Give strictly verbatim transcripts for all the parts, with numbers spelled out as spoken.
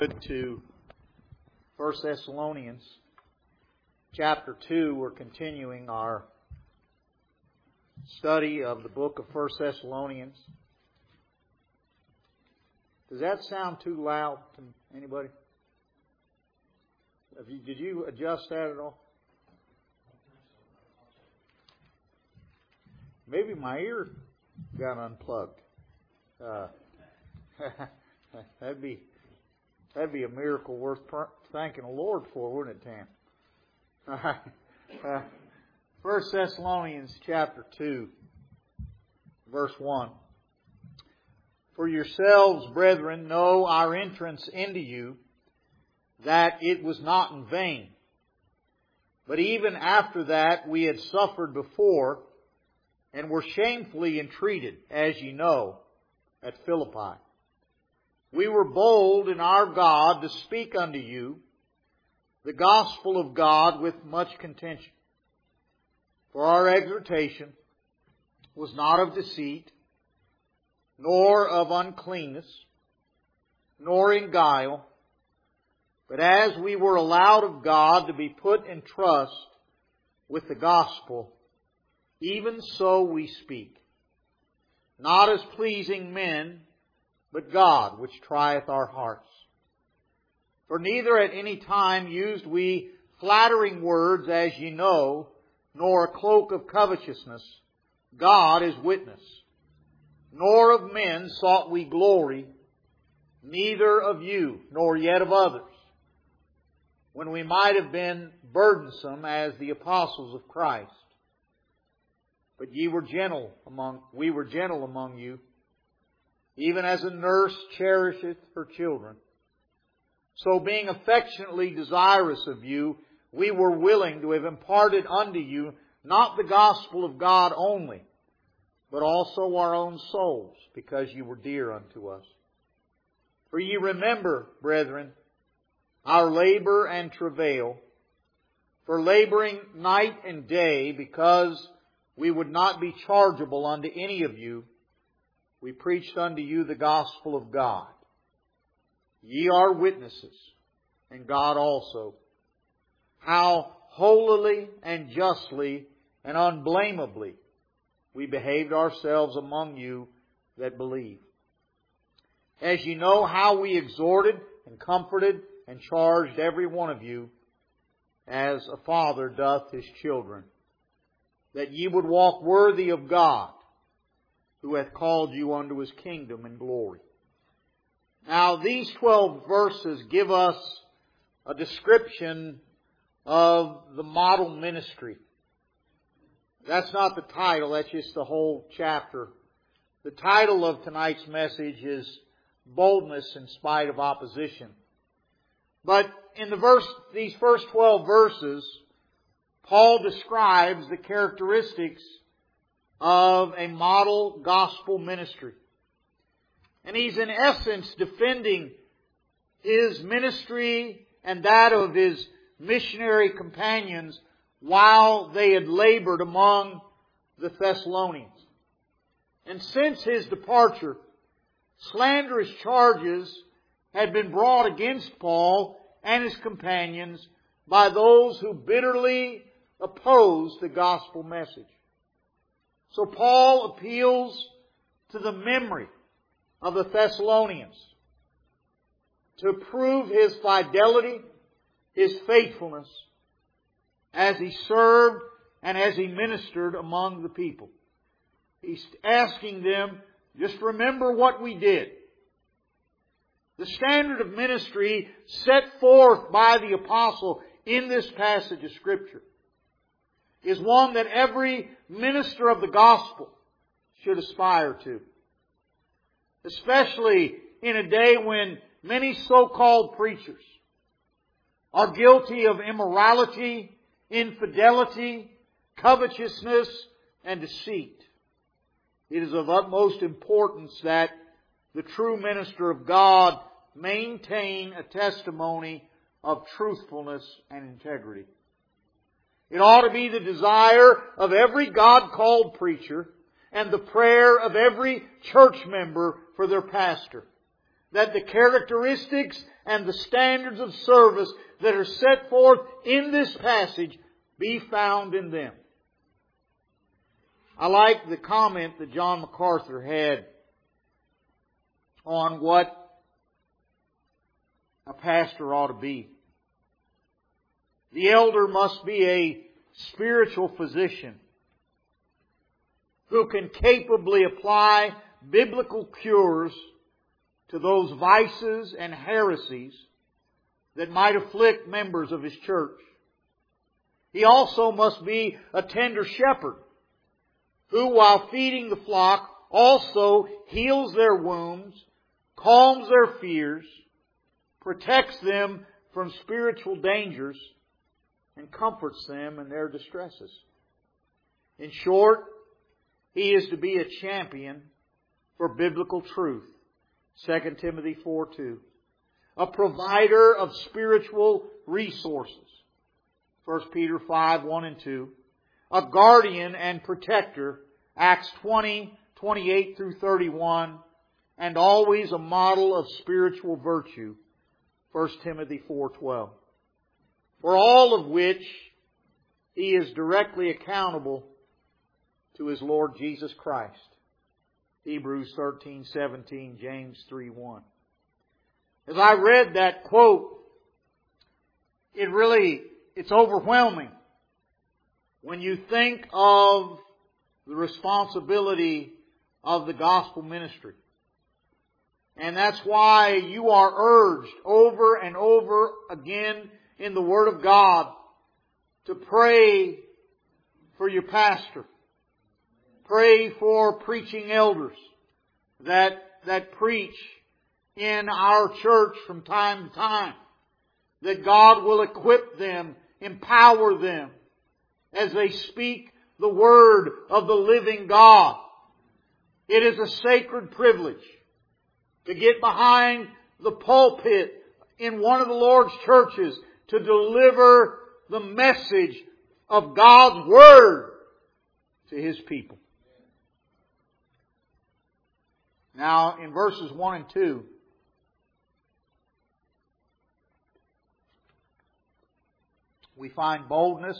To First Thessalonians chapter two. We're continuing our study of the book of First Thessalonians. Does that sound too loud to anybody? Have you, did you adjust that at all? Maybe my ear got unplugged. Uh, that'd be That'd be a miracle worth thanking the Lord for, wouldn't it, Tam? All right. Uh, First Thessalonians chapter two, verse one. For yourselves, brethren, know our entrance into you, that it was not in vain. But even after that we had suffered before, and were shamefully entreated, as ye know, at Philippi. We were bold in our God to speak unto you the gospel of God with much contention. For our exhortation was not of deceit, nor of uncleanness, nor in guile, but as we were allowed of God to be put in trust with the gospel, even so we speak, not as pleasing men, but God, which trieth our hearts. For neither at any time used we flattering words, as ye know, nor a cloak of covetousness. God is witness. Nor of men sought we glory, neither of you, nor yet of others, when we might have been burdensome as the apostles of Christ. But ye were gentle among, we were gentle among you, even as a nurse cherisheth her children. So being affectionately desirous of you, we were willing to have imparted unto you not the gospel of God only, but also our own souls, because you were dear unto us. For ye remember, brethren, our labor and travail, for laboring night and day, because we would not be chargeable unto any of you, we preached unto you the gospel of God. Ye are witnesses, and God also, how holily and justly and unblameably we behaved ourselves among you that believe. As ye know how we exhorted and comforted and charged every one of you, as a father doth his children, that ye would walk worthy of God, who hath called you unto His kingdom and glory. Now, these twelve verses give us a description of the model ministry. That's not the title, that's just the whole chapter. The title of tonight's message is Boldness in Spite of Opposition. But in the verse, these first twelve verses, Paul describes the characteristics of a model gospel ministry. And he's in essence defending his ministry and that of his missionary companions while they had labored among the Thessalonians. And since his departure, slanderous charges had been brought against Paul and his companions by those who bitterly opposed the gospel message. So Paul appeals to the memory of the Thessalonians to prove his fidelity, his faithfulness, as he served and as he ministered among the people. He's asking them, just remember what we did. The standard of ministry set forth by the apostle in this passage of Scripture is one that every minister of the gospel should aspire to. Especially in a day when many so-called preachers are guilty of immorality, infidelity, covetousness, and deceit. It is of utmost importance that the true minister of God maintain a testimony of truthfulness and integrity. It ought to be the desire of every God-called preacher and the prayer of every church member for their pastor, that the characteristics and the standards of service that are set forth in this passage be found in them. I like the comment that John MacArthur had on what a pastor ought to be. The elder must be a spiritual physician who can capably apply biblical cures to those vices and heresies that might afflict members of his church. He also must be a tender shepherd who, while feeding the flock, also heals their wounds, calms their fears, protects them from spiritual dangers, and comforts them in their distresses. In short, he is to be a champion for biblical truth. Second Timothy four two. A provider of spiritual resources. First Peter five one and two. A guardian and protector. Acts twenty twenty-eight through thirty-one. And always a model of spiritual virtue. First Timothy four twelve. For all of which he is directly accountable to his Lord Jesus Christ. Hebrews thirteen seventeen, James three one. As I read that quote, it really, it's overwhelming when you think of the responsibility of the gospel ministry. And that's why you are urged over and over again in the Word of God to pray for your pastor. Pray for preaching elders that, that preach in our church from time to time. That God will equip them, empower them as they speak the Word of the living God. It is a sacred privilege to get behind the pulpit in one of the Lord's churches to deliver the message of God's Word to His people. Now, in verses one and two, we find boldness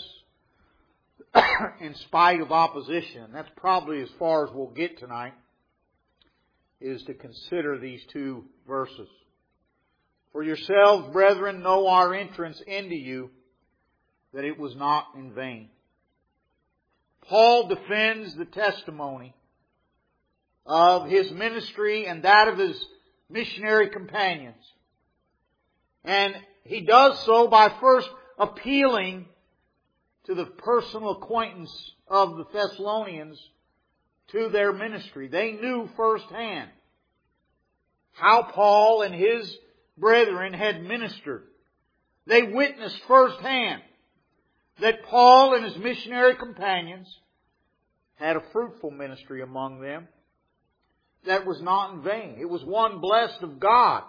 in spite of opposition. That's probably as far as we'll get tonight, is to consider these two verses. For yourselves, brethren, know our entrance into you, that it was not in vain. Paul defends the testimony of his ministry and that of his missionary companions. And he does so by first appealing to the personal acquaintance of the Thessalonians to their ministry. They knew firsthand how Paul and his brethren had ministered. They witnessed firsthand that Paul and his missionary companions had a fruitful ministry among them that was not in vain. It was one blessed of God.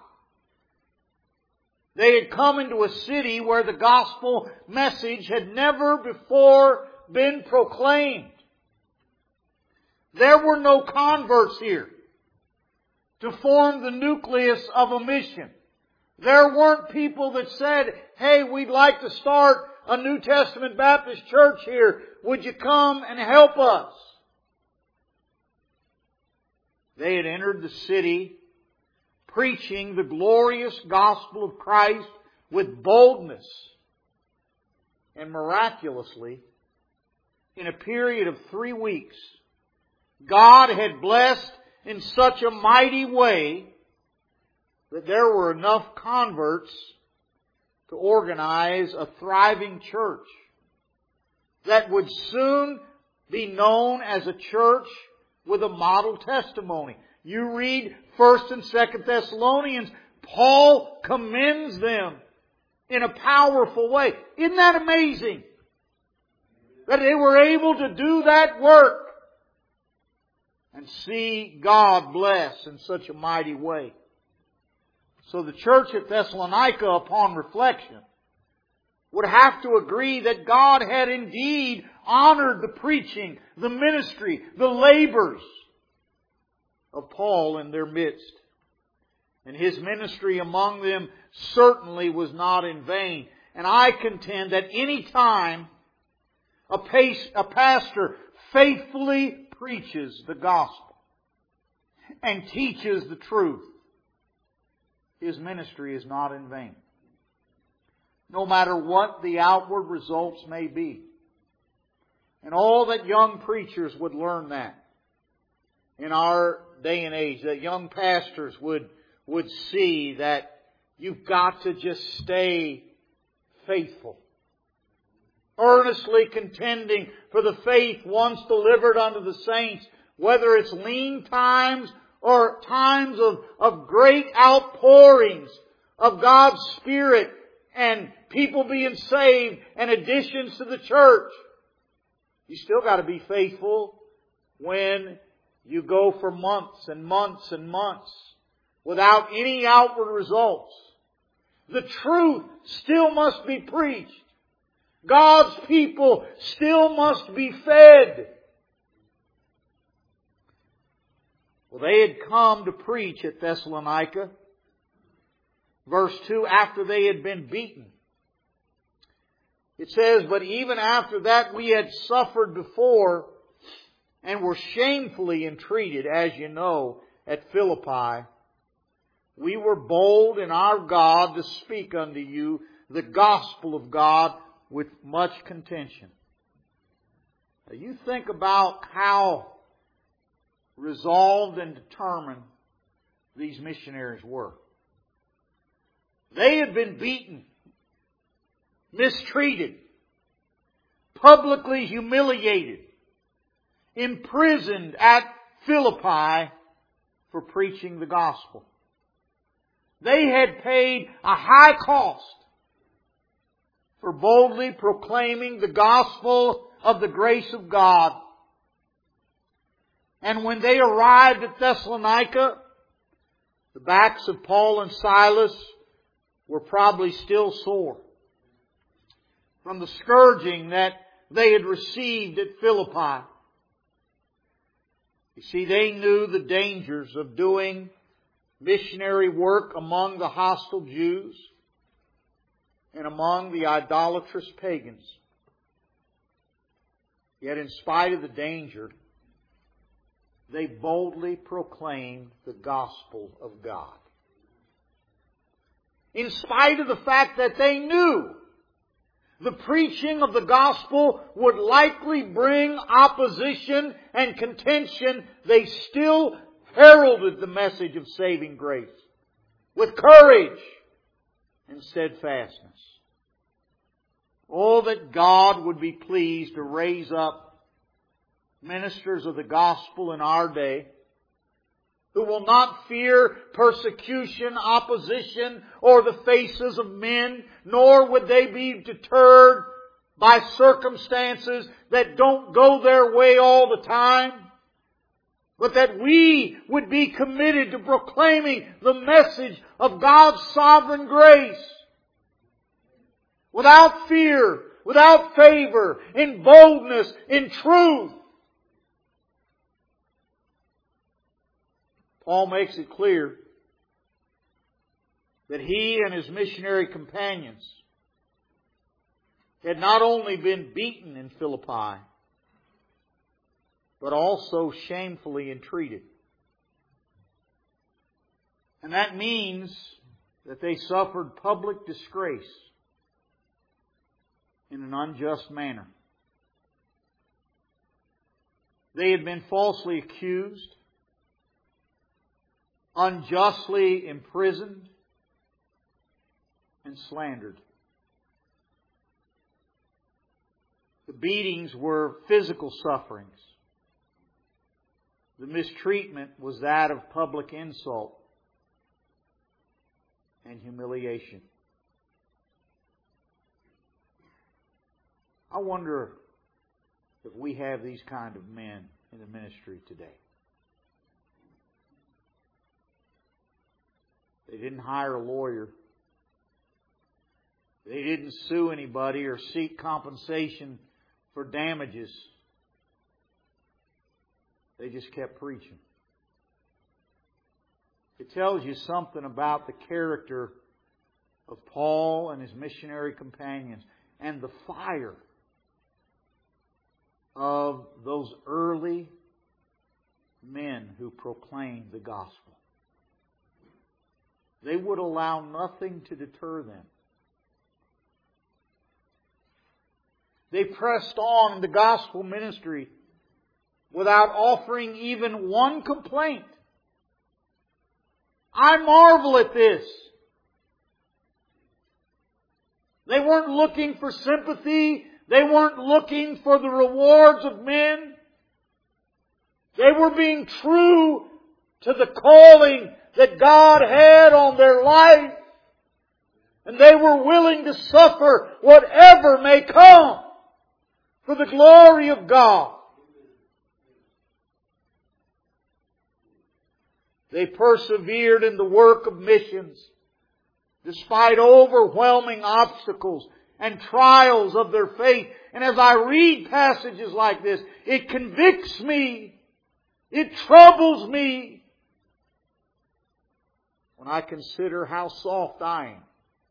They had come into a city where the gospel message had never before been proclaimed. There were no converts here to form the nucleus of a mission. There weren't people that said, hey, we'd like to start a New Testament Baptist church here. Would you come and help us? They had entered the city preaching the glorious gospel of Christ with boldness. And miraculously, in a period of three weeks, God had blessed in such a mighty way that there were enough converts to organize a thriving church that would soon be known as a church with a model testimony. You read First and Second Thessalonians, Paul commends them in a powerful way. Isn't that amazing? That they were able to do that work and see God bless in such a mighty way. So the church at Thessalonica, upon reflection, would have to agree that God had indeed honored the preaching, the ministry, the labors of Paul in their midst. And His ministry among them certainly was not in vain. And I contend that any time a, pace, a pastor faithfully preaches the gospel and teaches the truth, his ministry is not in vain. No matter what the outward results may be. And all that young preachers would learn that in our day and age, that young pastors would, would see that you've got to just stay faithful. Earnestly contending for the faith once delivered unto the saints, whether it's lean times or times of, of great outpourings of God's Spirit and people being saved and additions to the church. You still got to be faithful when you go for months and months and months without any outward results. The truth still must be preached. God's people still must be fed. Well, they had come to preach at Thessalonica. Verse two, after they had been beaten. It says, but even after that we had suffered before and were shamefully entreated, as you know, at Philippi. We were bold in our God to speak unto you the gospel of God with much contention. Now you think about how resolved and determined these missionaries were. They had been beaten, mistreated, publicly humiliated, imprisoned at Philippi for preaching the gospel. They had paid a high cost for boldly proclaiming the gospel of the grace of God. And when they arrived at Thessalonica, the backs of Paul and Silas were probably still sore from the scourging that they had received at Philippi. You see, they knew the dangers of doing missionary work among the hostile Jews and among the idolatrous pagans. Yet in spite of the danger, they boldly proclaimed the gospel of God. In spite of the fact that they knew the preaching of the gospel would likely bring opposition and contention, they still heralded the message of saving grace with courage and steadfastness. Oh, that God would be pleased to raise up ministers of the gospel in our day who will not fear persecution, opposition, or the faces of men, nor would they be deterred by circumstances that don't go their way all the time, but that we would be committed to proclaiming the message of God's sovereign grace without fear, without favor, in boldness, in truth. Paul makes it clear that he and his missionary companions had not only been beaten in Philippi, but also shamefully entreated. And that means that they suffered public disgrace in an unjust manner. They had been falsely accused, unjustly imprisoned, and slandered. The beatings were physical sufferings. The mistreatment was that of public insult and humiliation. I wonder if we have these kind of men in the ministry today. They didn't hire a lawyer. They didn't sue anybody or seek compensation for damages. They just kept preaching. It tells you something about the character of Paul and his missionary companions and the fire of those early men who proclaimed the gospel. They would allow nothing to deter them. They pressed on in the gospel ministry without offering even one complaint. I marvel at this. They weren't looking for sympathy. They weren't looking for the rewards of men. They were being true to the calling that God had on their life. And they were willing to suffer whatever may come for the glory of God. They persevered in the work of missions despite overwhelming obstacles and trials of their faith. And as I read passages like this, it convicts me. It troubles me when I consider how soft I am.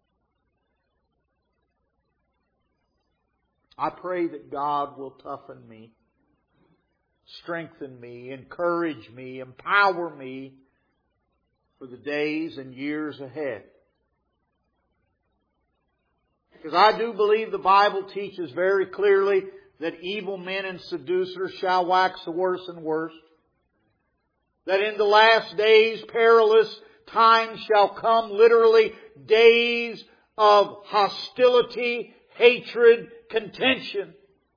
I pray that God will toughen me, strengthen me, encourage me, empower me for the days and years ahead. Because I do believe the Bible teaches very clearly that evil men and seducers shall wax worse and worse. That in the last days perilous times shall come, literally days of hostility, hatred, contention.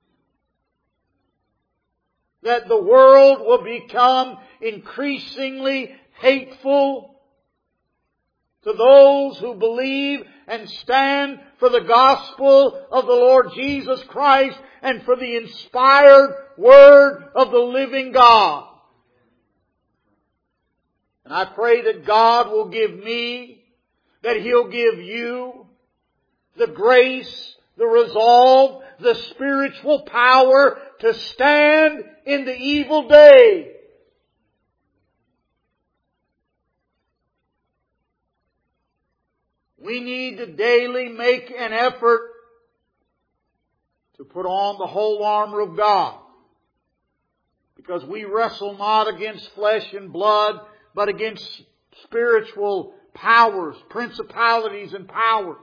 That the world will become increasingly hateful to those who believe and stand for the gospel of the Lord Jesus Christ and for the inspired Word of the living God. And I pray that God will give me, that He'll give you the grace, the resolve, the spiritual power to stand in the evil day. We need to daily make an effort to put on the whole armor of God. Because we wrestle not against flesh and blood, but against spiritual powers, principalities and powers.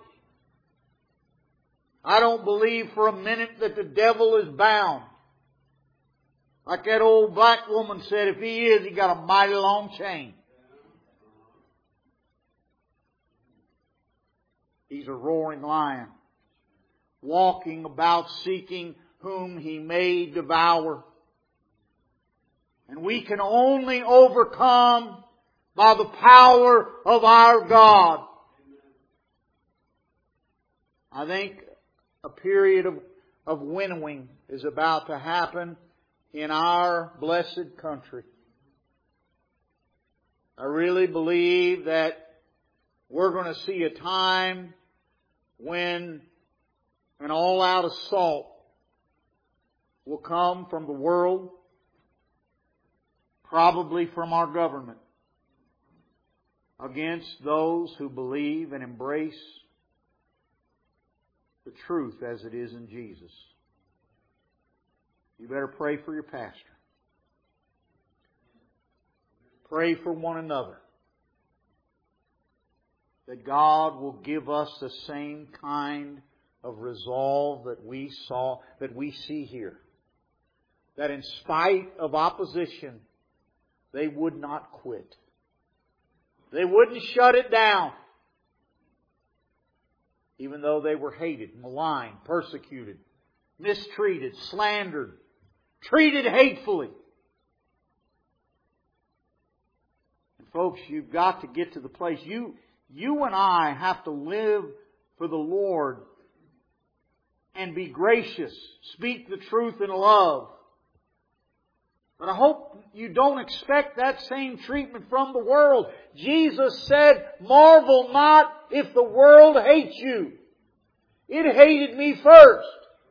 I don't believe for a minute that the devil is bound. Like that old black woman said, if he is, he got a mighty long chain. He's a roaring lion, walking about seeking whom he may devour. And we can only overcome by the power of our God. I think a period of, of winnowing is about to happen in our blessed country. I really believe that we're going to see a time when an all-out assault will come from the world, probably from our government, against those who believe and embrace the truth as it is in Jesus. You better pray for your pastor. Pray for one another. That God will give us the same kind of resolve that we saw, that we see here. That in spite of opposition, they would not quit. They wouldn't shut it down. Even though they were hated, maligned, persecuted, mistreated, slandered, treated hatefully. And folks, you've got to get to the place. You, you and I have to live for the Lord and be gracious. Speak the truth in love. But I hope you don't expect that same treatment from the world. Jesus said, marvel not if the world hates you. It hated me first.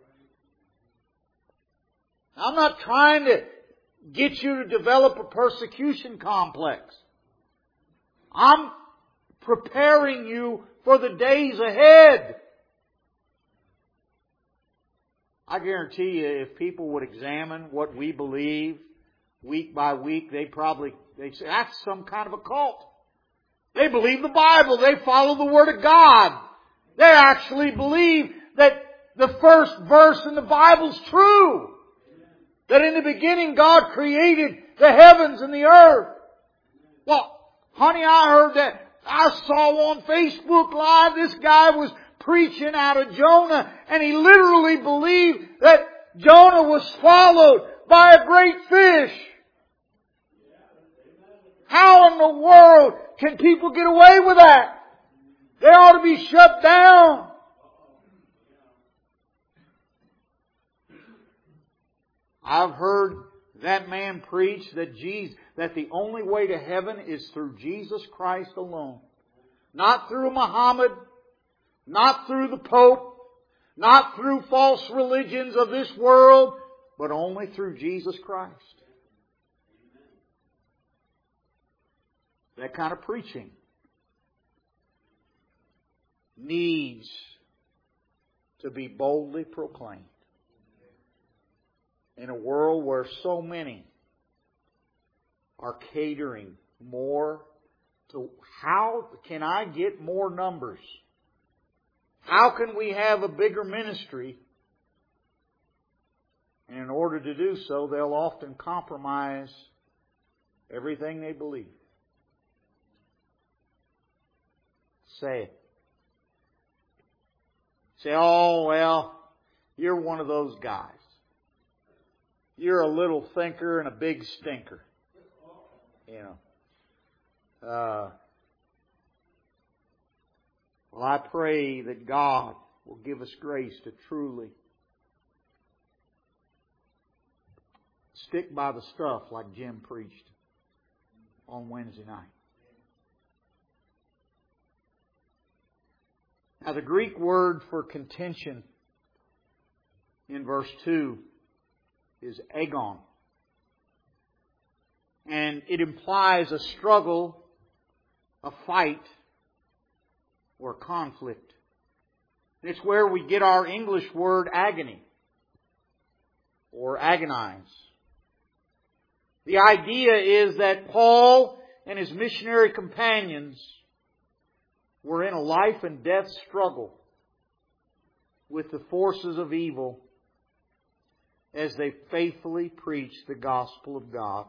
I'm not trying to get you to develop a persecution complex. I'm preparing you for the days ahead. I guarantee you, if people would examine what we believe week by week, they probably, they'd say, that's some kind of a cult. They believe the Bible. They follow the Word of God. They actually believe that the first verse in the Bible's true. That in the beginning God created the heavens and the earth. Well, honey, I heard that. I saw on Facebook Live this guy was preaching out of Jonah, and he literally believed that Jonah was swallowed by a great fish. How in the world can people get away with that? They ought to be shut down. I've heard that man preach that Jesus, that the only way to heaven is through Jesus Christ alone. Not through Muhammad, not through the Pope, not through false religions of this world, but only through Jesus Christ. That kind of preaching needs to be boldly proclaimed. In a world where so many are catering more to how can I get more numbers? How can we have a bigger ministry? And in order to do so, they'll often compromise everything they believe. Say it. Say, oh, well, you're one of those guys. You're a little thinker and a big stinker. You know. Uh, well, I pray that God will give us grace to truly stick by the stuff like Jim preached on Wednesday night. Now, the Greek word for contention in verse two is agon. And it implies a struggle, a fight, or conflict. It's where we get our English word agony or agonize. The idea is that Paul and his missionary companions were in a life and death struggle with the forces of evil as they faithfully preached the gospel of God.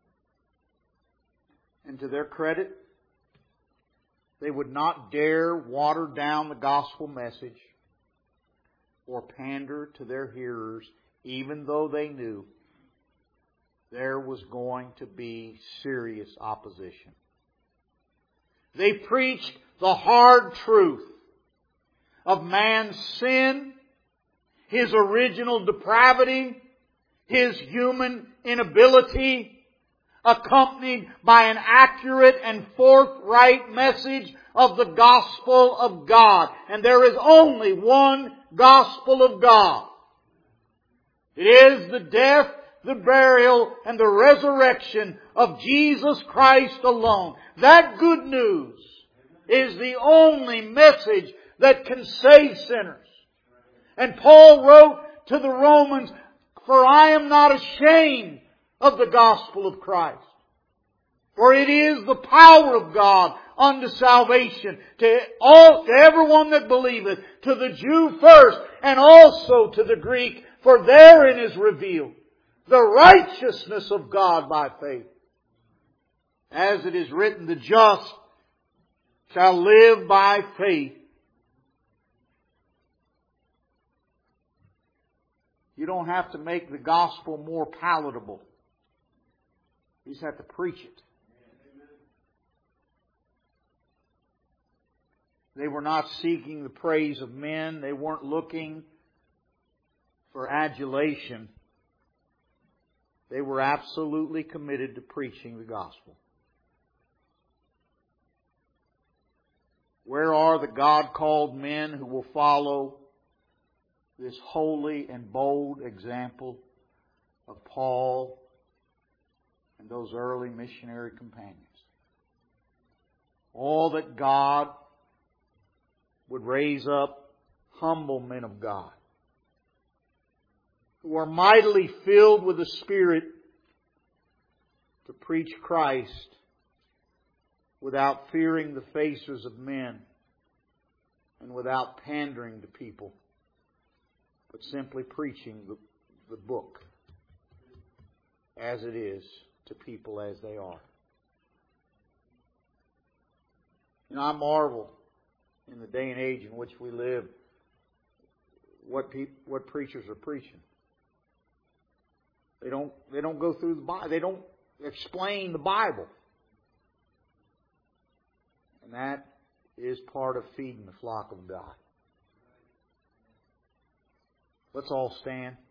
And to their credit, they would not dare water down the gospel message or pander to their hearers, even though they knew there was going to be serious opposition. They preached the hard truth of man's sin, his original depravity, his human inability, accompanied by an accurate and forthright message of the gospel of God. And there is only one gospel of God. It is the death, the burial, and the resurrection of Jesus Christ alone. That good news is the only message that can save sinners. And Paul wrote to the Romans, "For I am not ashamed of the gospel of Christ. For it is the power of God unto salvation to all, to everyone that believeth, to the Jew first, and also to the Greek. For therein is revealed the righteousness of God by faith. As it is written, the just shall live by faith." You don't have to make the gospel more palatable. You just have to preach it. They were not seeking the praise of men. They weren't looking for adulation. They were absolutely committed to preaching the gospel. Where are the God-called men who will follow this holy and bold example of Paul and those early missionary companions? all that God would raise up humble men of God who are mightily filled with the Spirit to preach Christ without fearing the faces of men and without pandering to people, but simply preaching the, the book as it is to people as they are. And I marvel in the day and age in which we live what pe- what preachers are preaching. They don't they don't go through the Bible. They don't explain the Bible. And that is part of feeding the flock of God. Let's all stand.